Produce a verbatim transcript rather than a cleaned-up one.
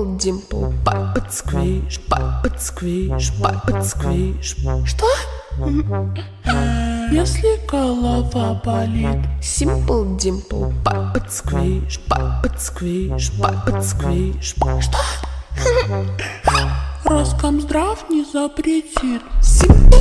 Dimple, dimple, pop it, squish, pop it, squish, pop it, squish. Что? Если голова болит, Simple, dimple, pop it, squish, pop it, squish, pop it, squish. Что? Роскомздрав не запретит. Simple.